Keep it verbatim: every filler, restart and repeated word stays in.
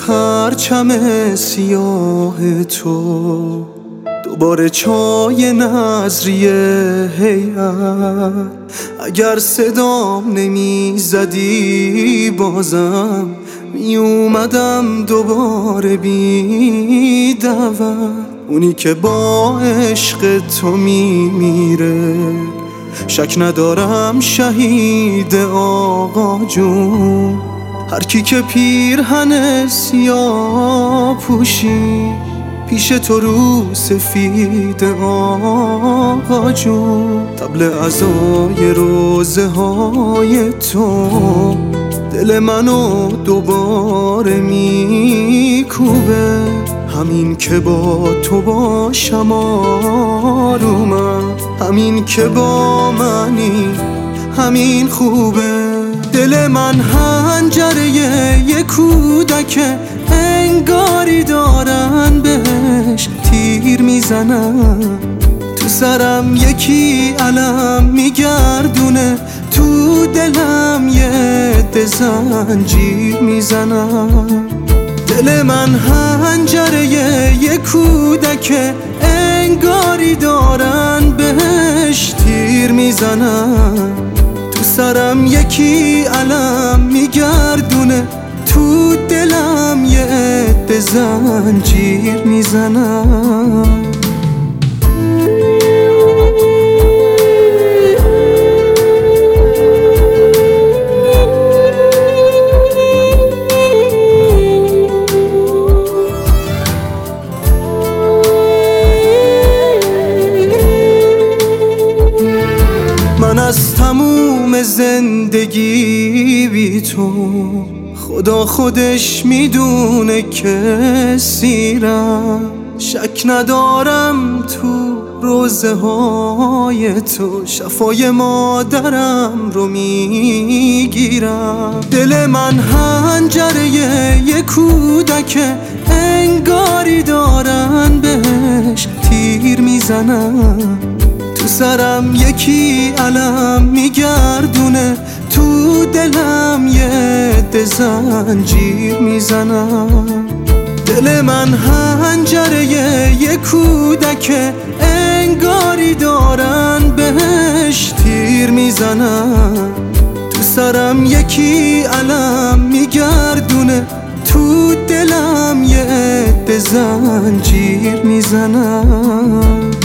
پرچم سیاه تو، دوباره چای نظریه هیئت. اگر صدام نمی زدی بازم می اومدم دوباره بی دعوت. اونی که با عشق تو می میره شک ندارم شهید آقا جون. هر کی که پیرهن سیاه پوشی پیش تو رو سفید آقا جون. طبل عزای روزه های تو دل منو دوباره میکوبه. همین که با تو باشم آرومم، همین که با منی همین خوبه. دل من هنجره یه کودکه، انگاری دارن بهش تیر میزنن. تو سرم یکی علم میگردونه، تو دلم یه عده زنجیر میزنن. دل من هنجره یه کودکه، انگاری دارن بهش تیر میزنن. تو سرم یکی علم میگردونه، تو دلم یه عده زنجیر میزنن. من از تموم زندگی بی تو، خدا خودش میدونه که سیرم. شک ندارم تو روزه های تو شفای مادرم رو میگیرم. دل من هنجره یه کودکه، انگاری دارن بهش تیر میزنن. تو سرم یکی علم میگردونه، تو دلم یه عده زنجیر میزنم. دل من هنجره یه کودکه، انگاری دارن بهش تیر میزنن. تو سرم یکی علم میگردونه، تو دلم یه عده زنجیر میزنن.